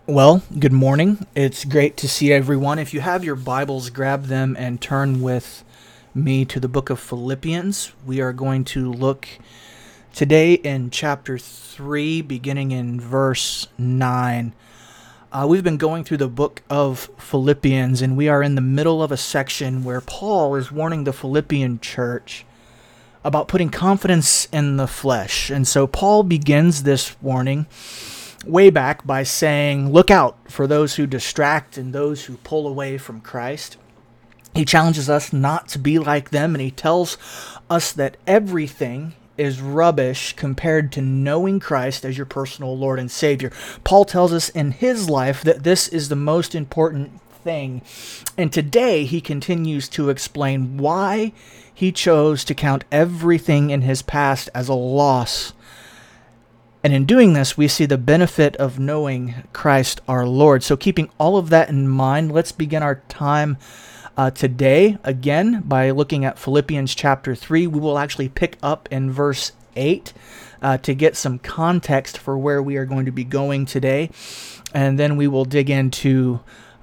Well, good morning. It's great to see everyone. If you have your Bibles, grab them and turn with me to the book of Philippians. We are going to look today in chapter 3, beginning in verse 9. We've been going through the book of Philippians, and we are in the middle of a section where Paul is warning the Philippian church about putting confidence in the flesh. And so Paul begins this warning way back by saying, look out for those who distract and those who pull away from Christ. He challenges us not to be like them, and he tells us that everything is rubbish compared to knowing Christ as your personal Lord and Savior. Paul tells us in his life that this is the most important thing. And today he continues to explain why he chose to count everything in his past as a loss. And in doing this, we see the benefit of knowing Christ our Lord. So keeping all of that in mind, let's begin our time today, again, by looking at Philippians chapter 3. We will actually pick up in verse 8 to get some context for where we are going to be going today. And then we will dig into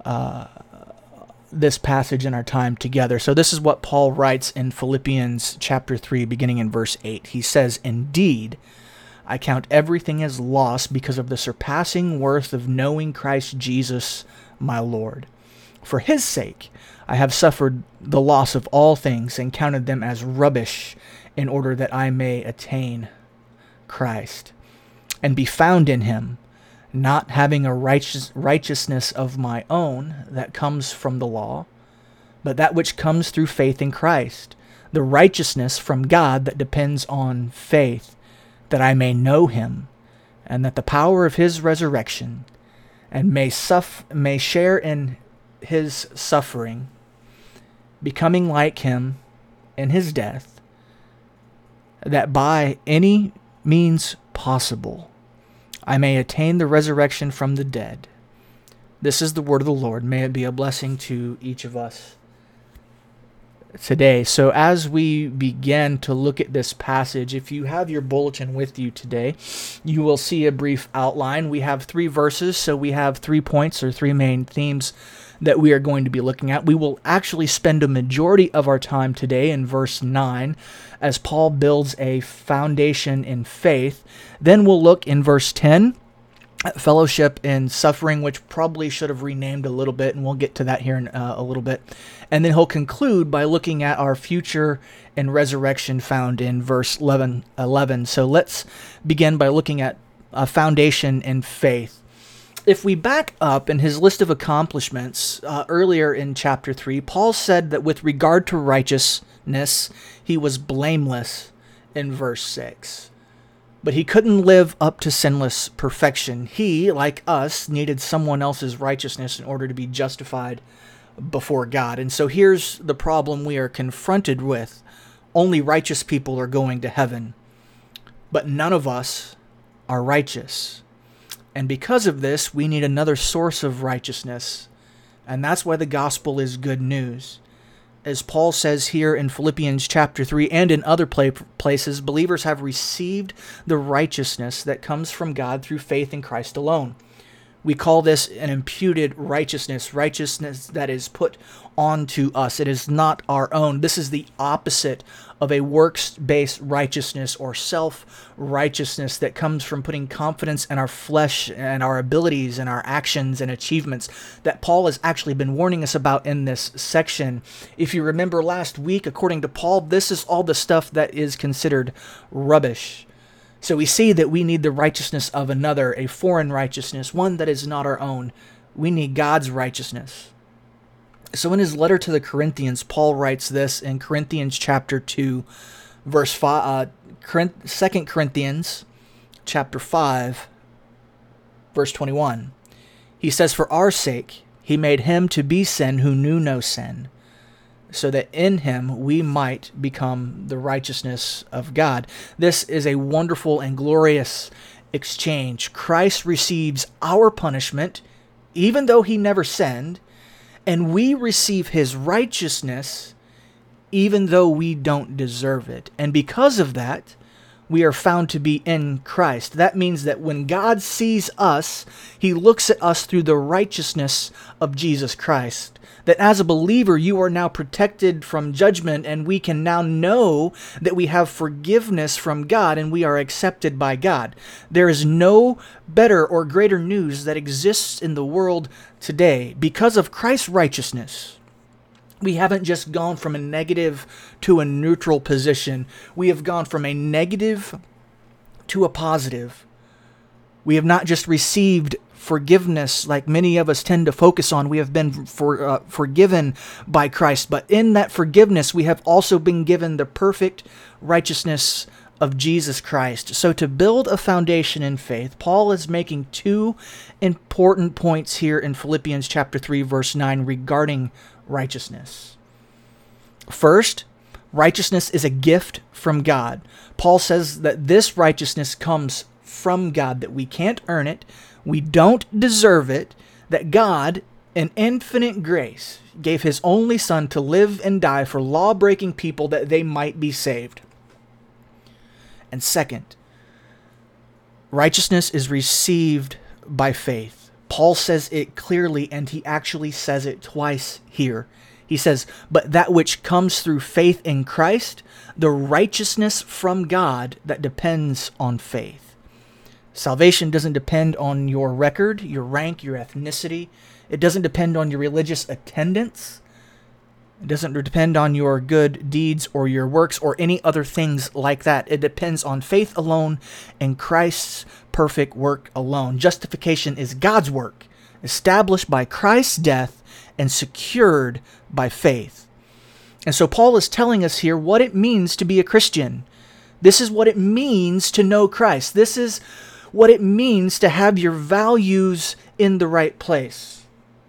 this passage in our time together. So this is what Paul writes in Philippians chapter 3, beginning in verse 8. He says, "Indeed, I count everything as loss because of the surpassing worth of knowing Christ Jesus, my Lord. For his sake, I have suffered the loss of all things and counted them as rubbish in order that I may attain Christ and be found in him, not having a righteousness of my own that comes from the law, but that which comes through faith in Christ, the righteousness from God that depends on faith, that I may know him, and that the power of his resurrection, and may share in his suffering, becoming like him in his death, that by any means possible I may attain the resurrection from the dead." This is the word of the Lord. May it be a blessing to each of us today. So as we begin to look at this passage, if you have your bulletin with you today, you will see a brief outline. We have 3 verses, so we have 3 points or 3 main themes that we are going to be looking at. We will actually spend a majority of our time today in verse 9 as Paul builds a foundation in faith. Then we'll look in verse 10 at fellowship in suffering, which probably should have renamed a little bit, and we'll get to that here in a little bit. And then he'll conclude by looking at our future and resurrection found in verse 11. So let's begin by looking at a foundation in faith. If we back up in his list of accomplishments earlier in chapter 3, Paul said that with regard to righteousness, he was blameless in verse 6. But he couldn't live up to sinless perfection. He, like us, needed someone else's righteousness in order to be justified before God. And so here's the problem we are confronted with. Only righteous people are going to heaven, but none of us are righteous. And because of this, we need another source of righteousness. And that's why the gospel is good news. As Paul says here in Philippians chapter 3 and in other places, believers have received the righteousness that comes from God through faith in Christ alone. We call this an imputed righteousness, righteousness that is put onto us. It is not our own. This is the opposite of a works-based righteousness or self-righteousness that comes from putting confidence in our flesh and our abilities and our actions and achievements that Paul has actually been warning us about in this section. If you remember last week, according to Paul, this is all the stuff that is considered rubbish. So we see that we need the righteousness of another, a foreign righteousness, one that is not our own. We need God's righteousness. So in his letter to the Corinthians, Paul writes this in Corinthians chapter 2, verse 5, 2 Corinthians chapter 5, verse 21. He says, "For our sake he made him to be sin who knew no sin, so that in him we might become the righteousness of God." This is a wonderful and glorious exchange. Christ receives our punishment, even though he never sinned, and we receive his righteousness, even though we don't deserve it. And because of that, we are found to be in Christ. That means that when God sees us, he looks at us through the righteousness of Jesus Christ. That as a believer, you are now protected from judgment, and we can now know that we have forgiveness from God and we are accepted by God. There is no better or greater news that exists in the world today. Because of Christ's righteousness, we haven't just gone from a negative to a neutral position. We have gone from a negative to a positive. We have not just received forgiveness like many of us tend to focus on. We have been forgiven by Christ. But in that forgiveness, we have also been given the perfect righteousness of Jesus Christ. So to build a foundation in faith, Paul is making two important points here in Philippians chapter 3, verse 9 regarding righteousness. First, righteousness is a gift from God. Paul says that this righteousness comes from God, that we can't earn it, we don't deserve it, that God, in infinite grace, gave his only Son to live and die for law-breaking people that they might be saved. And second, righteousness is received by faith. Paul says it clearly, and he actually says it twice here. He says, but that which comes through faith in Christ, the righteousness from God that depends on faith. Salvation doesn't depend on your record, your rank, your ethnicity. It doesn't depend on your religious attendance. It doesn't depend on your good deeds or your works or any other things like that. It depends on faith alone and Christ's perfect work alone. Justification is God's work, established by Christ's death and secured by faith. And so Paul is telling us here what it means to be a Christian. This is what it means to know Christ. This is what it means to have your values in the right place.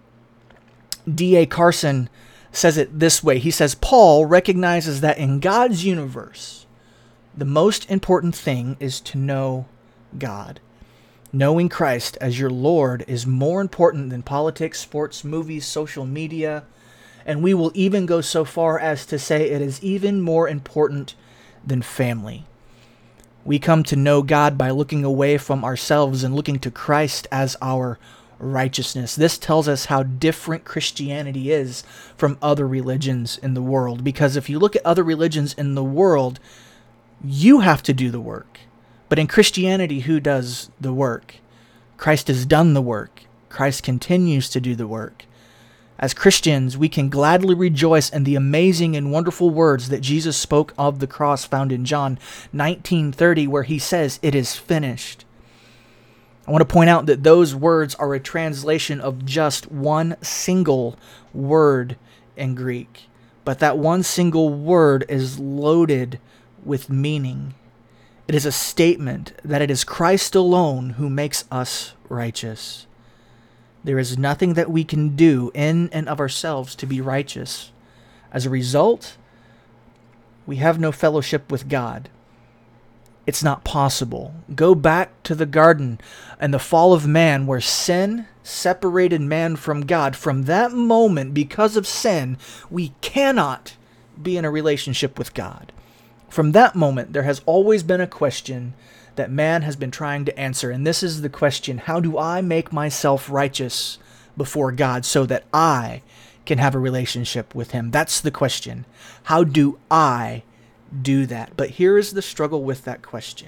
D.A. Carson says it this way. He says, Paul recognizes that in God's universe, the most important thing is to know God. Knowing Christ as your Lord is more important than politics, sports, movies, social media, and we will even go so far as to say it is even more important than family. We come to know God by looking away from ourselves and looking to Christ as our righteousness. This tells us how different Christianity is from other religions in the world. Because if you look at other religions in the world, you have to do the work. But in Christianity, who does the work? Christ has done the work. Christ continues to do the work. As Christians, we can gladly rejoice in the amazing and wonderful words that Jesus spoke of the cross found in John 19:30, where he says, "It is finished." I want to point out that those words are a translation of just one single word in Greek. But that one single word is loaded with meaning. It is a statement that it is Christ alone who makes us righteous. There is nothing that we can do in and of ourselves to be righteous. As a result, we have no fellowship with God. It's not possible. Go back to the garden and the fall of man, where sin separated man from God. From that moment, because of sin, we cannot be in a relationship with God. From that moment, there has always been a question that man has been trying to answer. And this is the question: how do I make myself righteous before God so that I can have a relationship with him? That's the question. How do I do that? But here is the struggle with that question.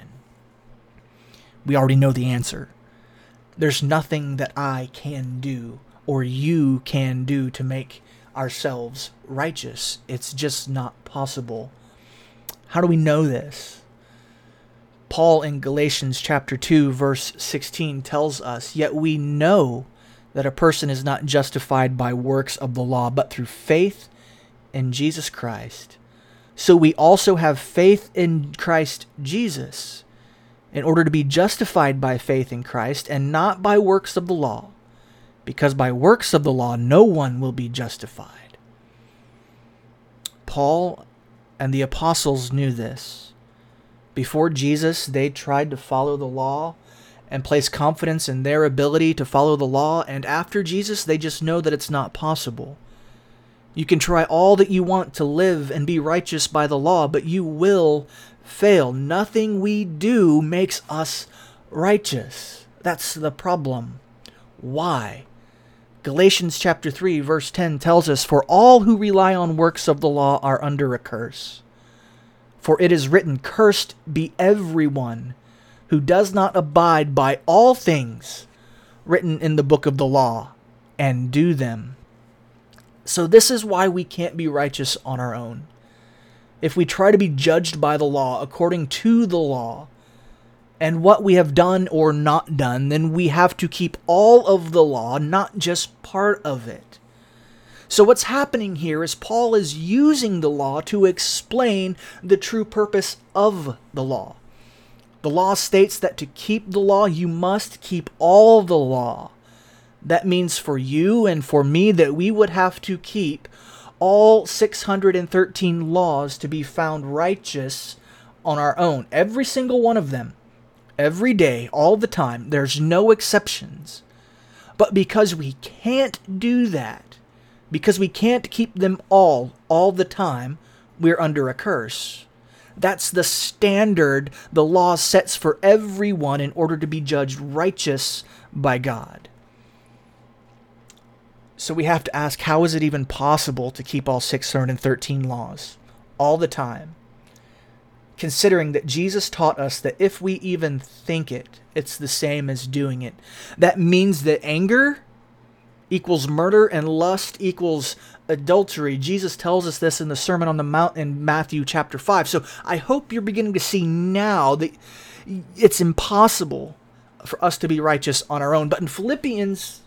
We already know the answer. There's nothing that I can do or you can do to make ourselves righteous. It's just not possible. How do we know this? Paul in Galatians chapter 2, verse 16 tells us, "Yet we know that a person is not justified by works of the law, but through faith in Jesus Christ. So we also have faith in Christ Jesus, in order to be justified by faith in Christ and not by works of the law, because by works of the law no one will be justified." Paul and the apostles knew this. Before Jesus, they tried to follow the law and place confidence in their ability to follow the law. And after Jesus, they just know that it's not possible. You can try all that you want to live and be righteous by the law, but you will fail. Nothing we do makes us righteous. That's the problem. Why? Galatians chapter 3, verse 10 tells us, "For all who rely on works of the law are under a curse. For it is written, 'Cursed be everyone who does not abide by all things written in the book of the law and do them.'" So this is why we can't be righteous on our own. If we try to be judged by the law, according to the law, and what we have done or not done, then we have to keep all of the law, not just part of it. So what's happening here is Paul is using the law to explain the true purpose of the law. The law states that to keep the law, you must keep all the law. That means for you and for me that we would have to keep all 613 laws to be found righteous on our own. Every single one of them. Every day, all the time. There's no exceptions. But because we can't do that, because we can't keep them all the time, we're under a curse. That's the standard the law sets for everyone in order to be judged righteous by God. So we have to ask, how is it even possible to keep all 613 laws all the time? Considering that Jesus taught us that if we even think it, it's the same as doing it. That means that anger equals murder and lust equals adultery. Jesus tells us this in the Sermon on the Mount in Matthew chapter 5. So I hope you're beginning to see now that it's impossible for us to be righteous on our own. But in Philippians,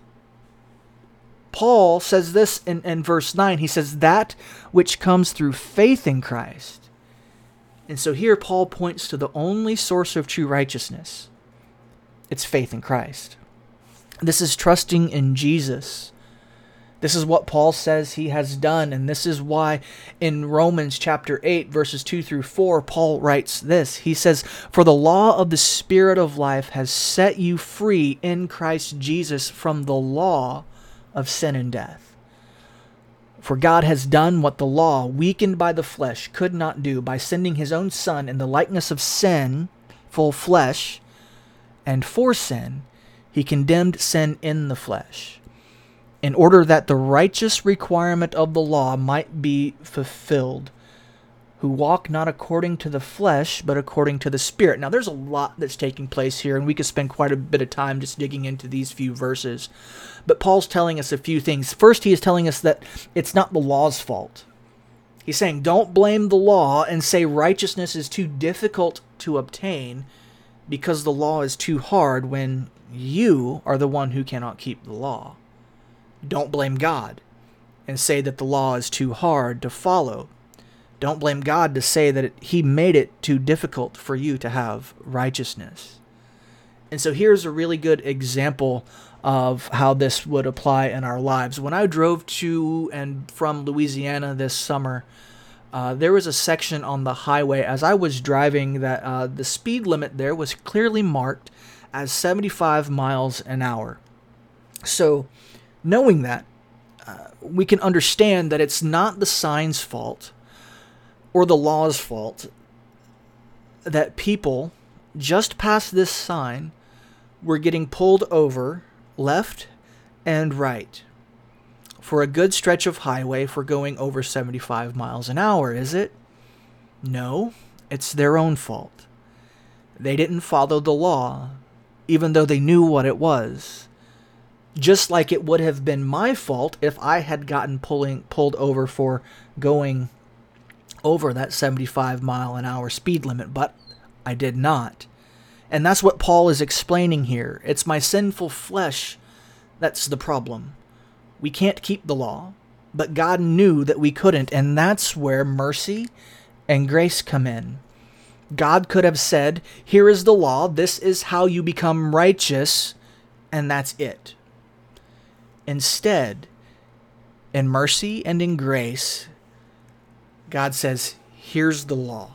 Paul says this in verse 9. He says, "That which comes through faith in Christ." And so here Paul points to the only source of true righteousness. It's faith in Christ. This is trusting in Jesus. This is what Paul says he has done. And this is why in Romans chapter 8, verses 2 through 4, Paul writes this. He says, "For the law of the Spirit of life has set you free in Christ Jesus from the law of sin and death. For God has done what the law, weakened by the flesh, could not do by sending his own Son in the likeness of sin, full flesh, and for sin, he condemned sin in the flesh, in order that the righteous requirement of the law might be fulfilled, who walk not according to the flesh, but according to the Spirit." Now, there's a lot that's taking place here, and we could spend quite a bit of time just digging into these few verses. But Paul's telling us a few things. First, he is telling us that it's not the law's fault. He's saying, don't blame the law and say righteousness is too difficult to obtain because the law is too hard when you are the one who cannot keep the law. Don't blame God and say that the law is too hard to follow. Don't blame God to say that he made it too difficult for you to have righteousness. And so here's a really good example of how this would apply in our lives. When I drove to and from Louisiana this summer, there was a section on the highway as I was driving that the speed limit there was clearly marked as 75 miles an hour. So knowing that, we can understand that it's not the sign's fault or the law's fault that people just past this sign were getting pulled over left and right for a good stretch of highway for going over 75 miles an hour, is it? No, it's their own fault. They didn't follow the law, even though they knew what it was. Just like it would have been my fault if I had gotten pulled over for going over that 75 mile an hour speed limit, but I did not. And that's what Paul is explaining here. It's my sinful flesh that's the problem. We can't keep the law, but God knew that we couldn't, and that's where mercy and grace come in. God could have said, here is the law, this is how you become righteous, and that's it. Instead, in mercy and in grace, God says, here's the law.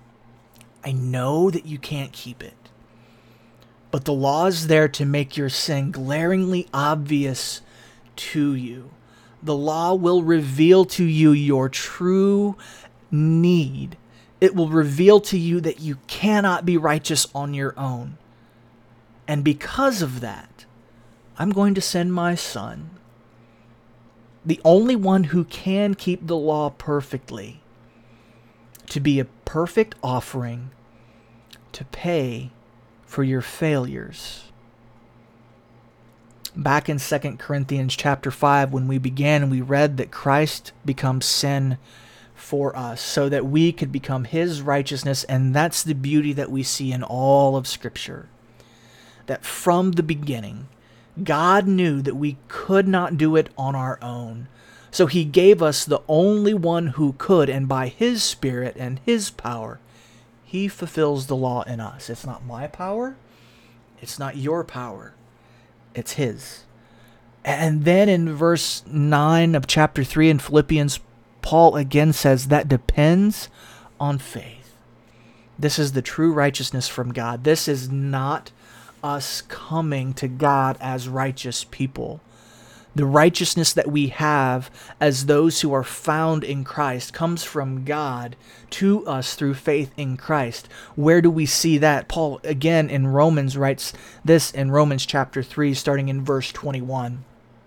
I know that you can't keep it, but the law is there to make your sin glaringly obvious to you. The law will reveal to you your true need. It will reveal to you that you cannot be righteous on your own. And because of that, I'm going to send my Son, the only one who can keep the law perfectly, to be a perfect offering to pay for your failures. Back in 2 Corinthians chapter 5, when we began, we read that Christ becomes sin for us so that we could become his righteousness, and that's the beauty that we see in all of Scripture. That from the beginning, God knew that we could not do it on our own. So he gave us the only one who could, and by his Spirit and his power, he fulfills the law in us. It's not my power. It's not your power. It's his. And then in verse 9 of chapter 3 in Philippians, Paul again says that depends on faith. This is the true righteousness from God. This is not us coming to God as righteous people. The righteousness that we have as those who are found in Christ comes from God to us through faith in Christ. Where do we see that? Paul, again, in Romans, writes this in Romans chapter 3, starting in verse 21.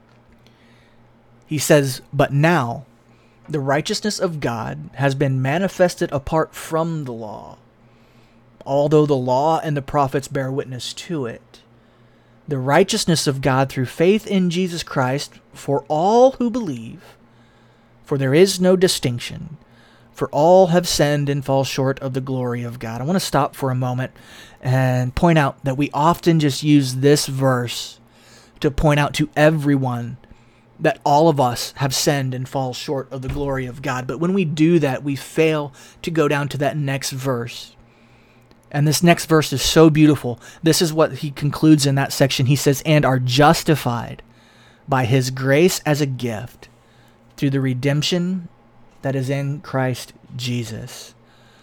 He says, "But now the righteousness of God has been manifested apart from the law, although the law and the prophets bear witness to it. The righteousness of God through faith in Jesus Christ for all who believe, for there is no distinction, for all have sinned and fall short of the glory of God." I want to stop for a moment and point out that we often just use this verse to point out to everyone that all of us have sinned and fall short of the glory of God. But when we do that, we fail to go down to that next verse. And this next verse is so beautiful. This is what he concludes in that section. He says, "And are justified by his grace as a gift through the redemption that is in Christ Jesus."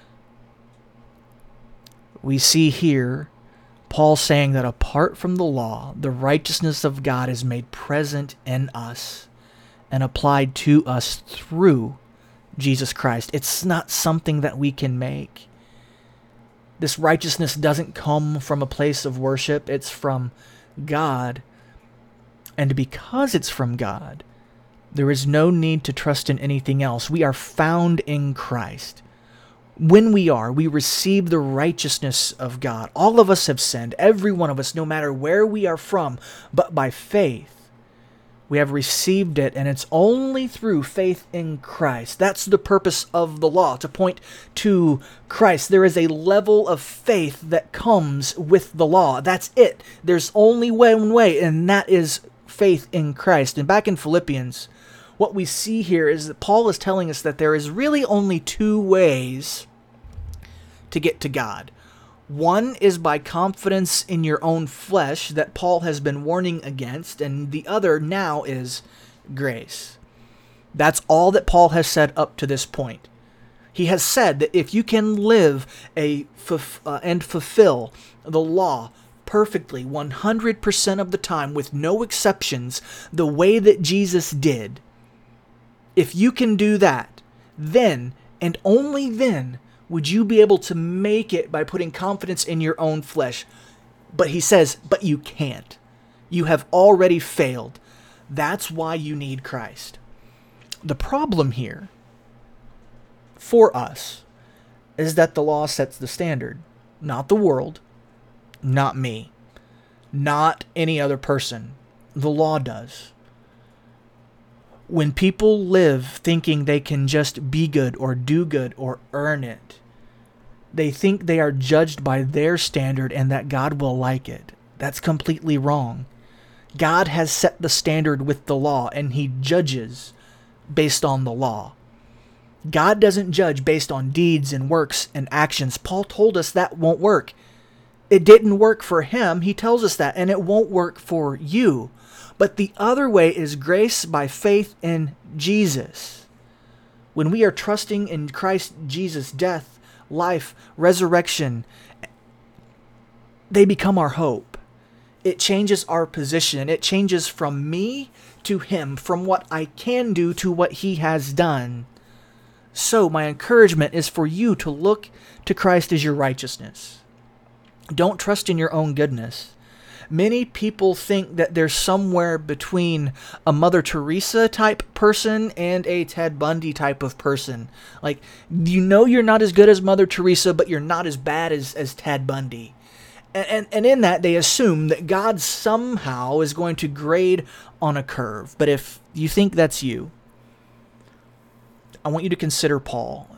We see here Paul saying that apart from the law, the righteousness of God is made present in us and applied to us through Jesus Christ. It's not something that we can make. This righteousness doesn't come from a place of worship. It's from God. And because it's from God, there is no need to trust in anything else. We are found in Christ. When we receive the righteousness of God. All of us have sinned, every one of us, no matter where we are from. But by faith, we have received it, and it's only through faith in Christ. That's the purpose of the law, to point to Christ. There is a level of faith that comes with the law. That's it. There's only one way, and that is faith in Christ. And back in Philippians, what we see here is that Paul is telling us that there is really only two ways to get to God. One is by confidence in your own flesh that Paul has been warning against, and the other now is grace. That's all that Paul has said up to this point. He has said that if you can live and fulfill the law perfectly 100% of the time with no exceptions, the way that Jesus did, if you can do that, then and only then would you be able to make it by putting confidence in your own flesh. But he says, but you can't. You have already failed. That's why you need Christ. The problem here for us is that the law sets the standard, not the world, not me, not any other person. The law does. When people live thinking they can just be good or do good or earn it, they think they are judged by their standard and that God will like it. That's completely wrong. God has set the standard with the law, and he judges based on the law. God doesn't judge based on deeds and works and actions. Paul told us that won't work. It didn't work for him. He tells us that, and it won't work for you. But the other way is grace by faith in Jesus. When we are trusting in Christ Jesus' death, life, resurrection, they become our hope. It changes our position. It changes from me to him, from what I can do to what he has done. So my encouragement is for you to look to Christ as your righteousness. Don't trust in your own goodness. Many people think that there's somewhere between a Mother Teresa type person and a Ted Bundy type of person. Like, you know you're not as good as Mother Teresa, but you're not as bad as Ted Bundy. And in that, they assume that God somehow is going to grade on a curve. But if you think that's you, I want you to consider Paul.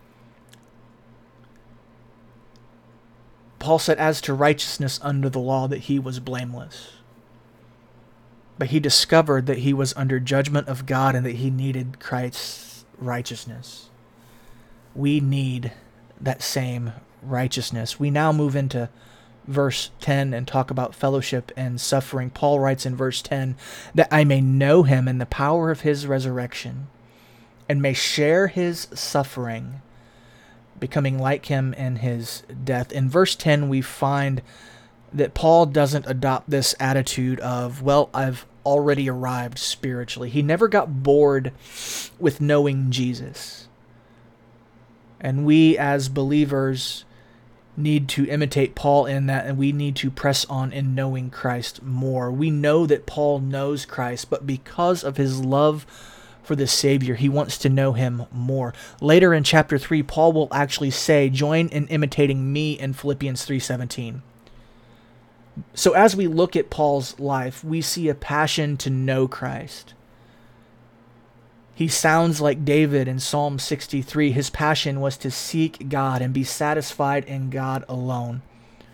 Paul said, as to righteousness under the law, that he was blameless. But he discovered that he was under judgment of God and that he needed Christ's righteousness. We need that same righteousness. We now move into verse 10 and talk about fellowship and suffering. Paul writes in verse 10, that I may know him in the power of his resurrection and may share his suffering, becoming like him in his death. In verse 10, we find that Paul doesn't adopt this attitude of, well, I've already arrived spiritually. He never got bored with knowing Jesus. And we as believers need to imitate Paul in that, and we need to press on in knowing Christ more. We know that Paul knows Christ, but because of his love for the Savior, he wants to know him more. Later in chapter 3, Paul will actually say, join in imitating me in Philippians 3:17. So as we look at Paul's life, we see a passion to know Christ. He sounds like David in Psalm 63. His passion was to seek God and be satisfied in God alone.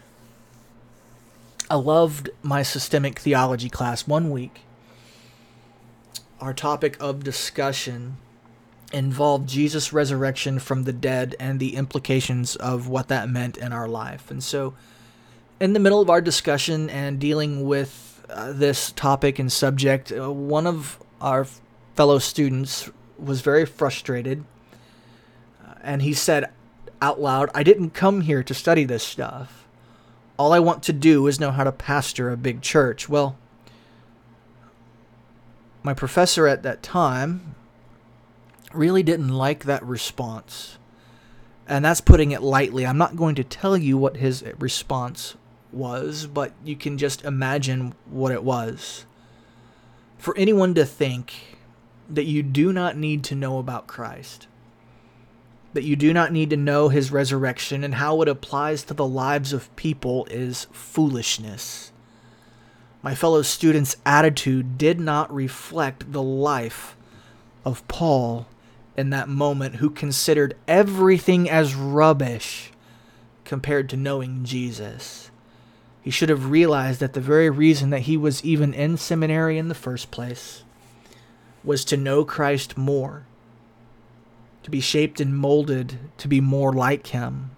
I loved my systemic theology class. 1 week, our topic of discussion involved Jesus' resurrection from the dead and the implications of what that meant in our life. And so in the middle of our discussion and dealing with this topic and subject, one of our fellow students was very frustrated, and he said out loud, I didn't come here to study this stuff. All I want to do is know how to pastor a big church. Well, my professor at that time really didn't like that response. And that's putting it lightly. I'm not going to tell you what his response was, but you can just imagine what it was. For anyone to think that you do not need to know about Christ, that you do not need to know his resurrection and how it applies to the lives of people, is foolishness. My fellow students' attitude did not reflect the life of Paul in that moment, who considered everything as rubbish compared to knowing Jesus. He should have realized that the very reason that he was even in seminary in the first place was to know Christ more, to be shaped and molded to be more like him.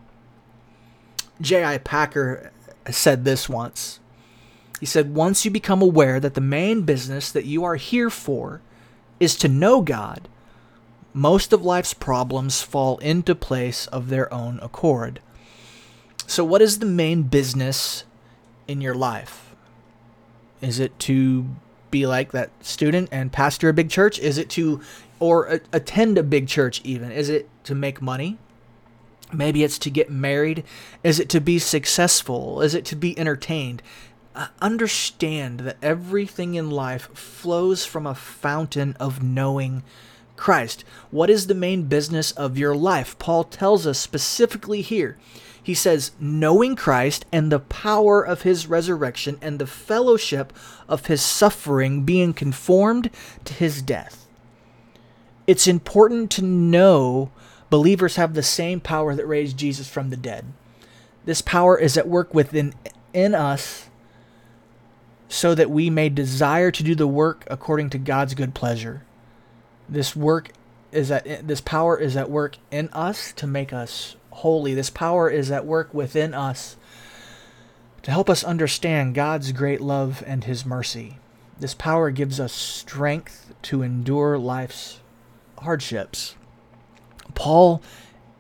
J.I. Packer said this once. He said, once you become aware that the main business that you are here for is to know God, most of life's problems fall into place of their own accord. So what is the main business in your life? Is it to be like that student and pastor a big church? Is it to, or attend a big church even? Is it to make money? Maybe it's to get married. Is it to be successful? Is it to be entertained? Understand that everything in life flows from a fountain of knowing Christ. What is the main business of your life? Paul tells us specifically here. He says, knowing Christ and the power of his resurrection and the fellowship of his suffering, being conformed to his death. It's important to know believers have the same power that raised Jesus from the dead. This power is at work within us so that we may desire to do the work according to God's good pleasure. This power is at work in us to make us holy. This power is at work within us to help us understand God's great love and his mercy. This power gives us strength to endure life's hardships. Paul,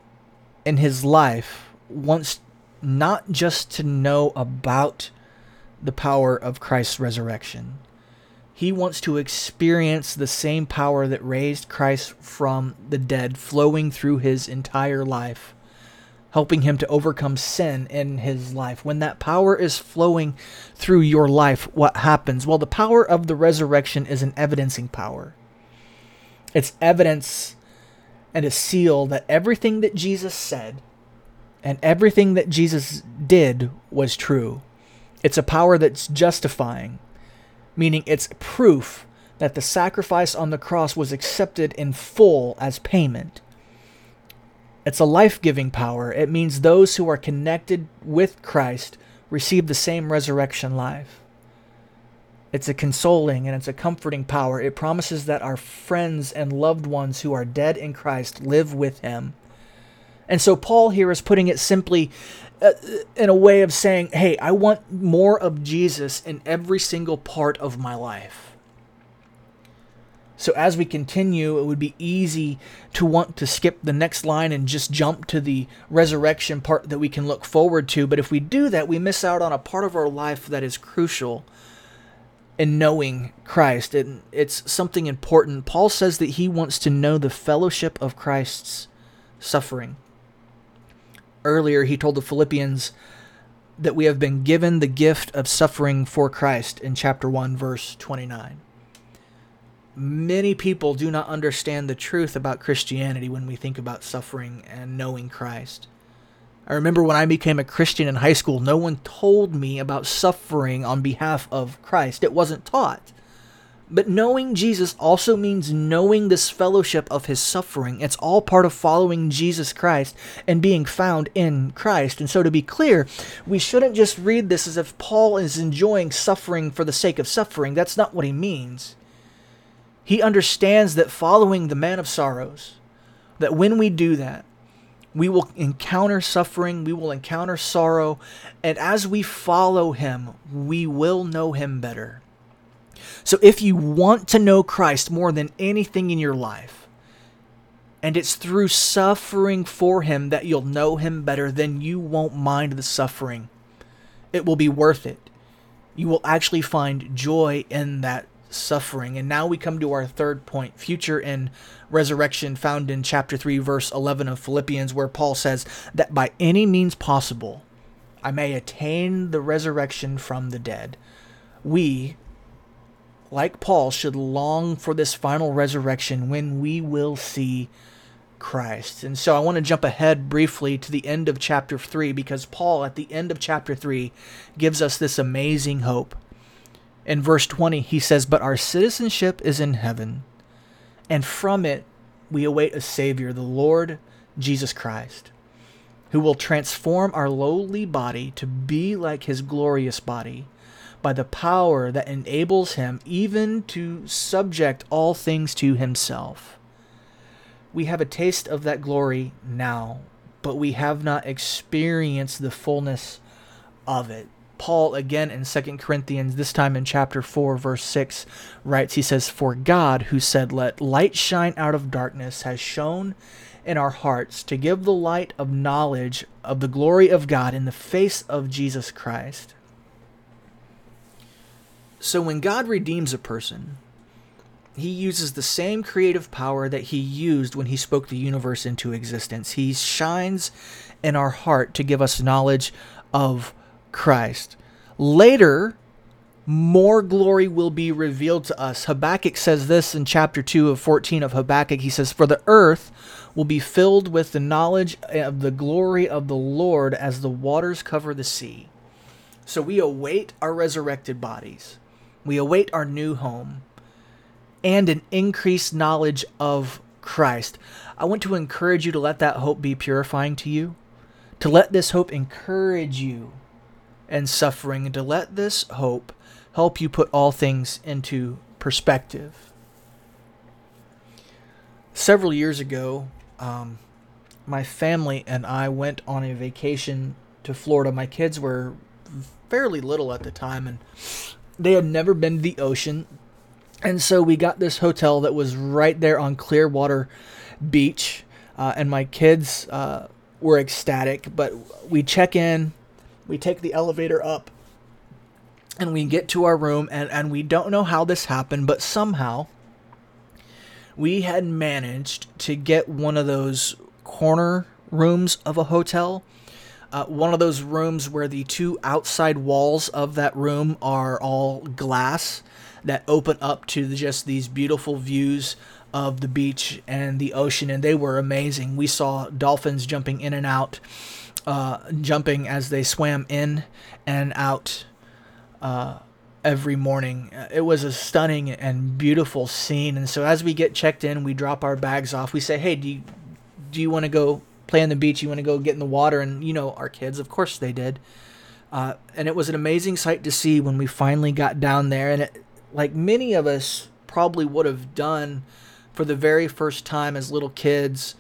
in his life, wants not just to know about the power of Christ's resurrection. He wants to experience the same power that raised Christ from the dead flowing through his entire life, helping him to overcome sin in his life. When that power is flowing through your life, what happens? Well, the power of the resurrection is an evidencing power. It's evidence and a seal that everything that Jesus said and everything that Jesus did was true. It's a power that's justifying, meaning it's proof that the sacrifice on the cross was accepted in full as payment. It's a life-giving power. It means those who are connected with Christ receive the same resurrection life. It's a consoling and it's a comforting power. It promises that our friends and loved ones who are dead in Christ live with him. And so Paul here is putting it simply in a way of saying, hey, I want more of Jesus in every single part of my life. So as we continue, it would be easy to want to skip the next line and just jump to the resurrection part that we can look forward to. But if we do that, we miss out on a part of our life that is crucial in knowing Christ. It's something important. Paul says that he wants to know the fellowship of Christ's suffering. Earlier, he told the Philippians that we have been given the gift of suffering for Christ in chapter 1, verse 29. Many people do not understand the truth about Christianity when we think about suffering and knowing Christ. I remember when I became a Christian in high school, no one told me about suffering on behalf of Christ. It wasn't taught. But knowing Jesus also means knowing this fellowship of his suffering. It's all part of following Jesus Christ and being found in Christ. And so to be clear, we shouldn't just read this as if Paul is enjoying suffering for the sake of suffering. That's not what he means. He understands that following the man of sorrows, that when we do that, we will encounter suffering, we will encounter sorrow, and as we follow him, we will know him better. So if you want to know Christ more than anything in your life, and it's through suffering for him that you'll know him better, then you won't mind the suffering. It will be worth it. You will actually find joy in that suffering. And now we come to our third point, future and resurrection, found in chapter 3, verse 11 of Philippians, where Paul says that by any means possible, I may attain the resurrection from the dead. We, like Paul, should long for this final resurrection when we will see Christ. And so I want to jump ahead briefly to the end of chapter 3, because Paul, at the end of chapter 3, gives us this amazing hope. In verse 20, he says, "But our citizenship is in heaven, and from it we await a Savior, the Lord Jesus Christ, who will transform our lowly body to be like his glorious body, by the power that enables him even to subject all things to himself." We have a taste of that glory now, but we have not experienced the fullness of it. Paul, again in 2 Corinthians, this time in chapter 4, verse 6, writes, he says, "For God, who said, 'Let light shine out of darkness,' has shone in our hearts to give the light of knowledge of the glory of God in the face of Jesus Christ." So when God redeems a person, he uses the same creative power that he used when he spoke the universe into existence. He shines in our heart to give us knowledge of Christ. Later, more glory will be revealed to us. Habakkuk says this in chapter 2 of 14 of Habakkuk. He says, "For the earth will be filled with the knowledge of the glory of the Lord as the waters cover the sea." So we await our resurrected bodies. We await our new home and an increased knowledge of Christ. I want to encourage you to let that hope be purifying to you, to let this hope encourage you in suffering, and to let this hope help you put all things into perspective. Several years ago, my family and I went on a vacation to Florida. My kids were fairly little at the time, and they had never been to the ocean. And so we got this hotel that was right there on Clearwater Beach, and my kids were ecstatic. But we check in, we take the elevator up, And we get to our room, and we don't know how this happened, but somehow we had managed to get one of those corner rooms of a hotel. One of those rooms where the two outside walls of that room are all glass that open up to just these beautiful views of the beach and the ocean, and they were amazing. We saw dolphins jumping in and out, jumping as they swam in and out every morning. It was a stunning and beautiful scene. And so as we get checked in, we drop our bags off. We say, hey, do you want to go play on the beach? You want to go get in the water? And, our kids, of course they did. And it was an amazing sight to see when we finally got down there. And like many of us probably would have done for the very first time as little kids,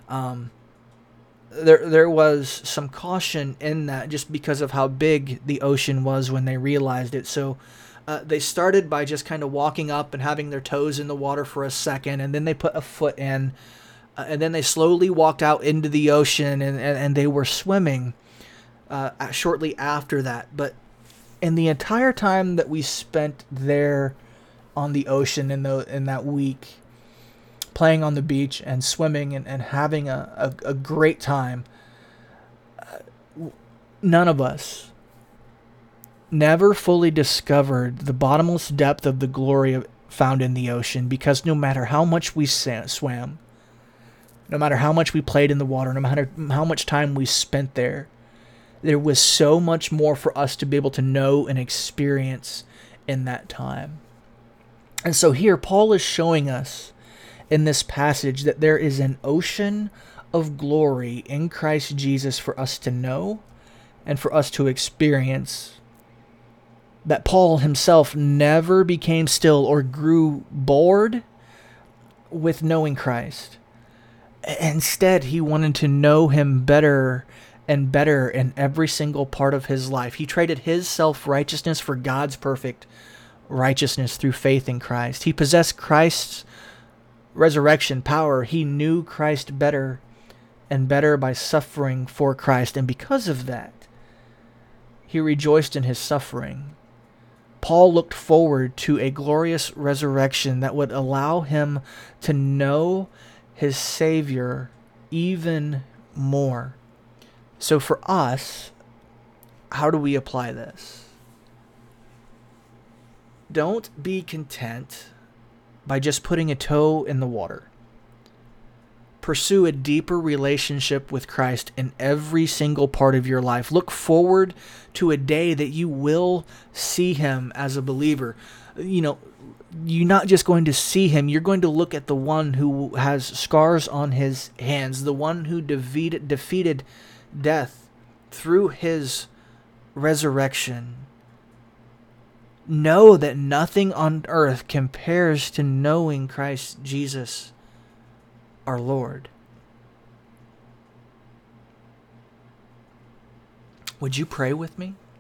there was some caution in that just because of how big the ocean was when they realized it. So they started by just kind of walking up and having their toes in the water for a second, and then they put a foot in, and then they slowly walked out into the ocean, and they were swimming shortly after that. But in the entire time that we spent there on the ocean in that week, playing on the beach and swimming and having a great time, none of us never fully discovered the bottomless depth of the glory found in the ocean, because no matter how much we swam, no matter how much we played in the water, no matter how much time we spent there was so much more for us to be able to know and experience in that time. And so here Paul is showing us in this passage that there is an ocean of glory in Christ Jesus for us to know and for us to experience, that Paul himself never became still or grew bored with knowing Christ. Instead, he wanted to know him better and better in every single part of his life. He traded his self-righteousness for God's perfect righteousness through faith in Christ. He possessed Christ's resurrection power. He knew Christ better and better by suffering for Christ, and because of that, he rejoiced in his suffering. Paul looked forward to a glorious resurrection that would allow him to know his Savior even more. So for us, how do we apply this? Don't be content by just putting a toe in the water. Pursue a deeper relationship with Christ in every single part of your life. Look forward to a day that you will see him as a believer. You're not just going to see him, you're going to look at the one who has scars on his hands, the one who defeated death through his resurrection. Know that nothing on earth compares to knowing Christ Jesus, our Lord. Would you pray with me?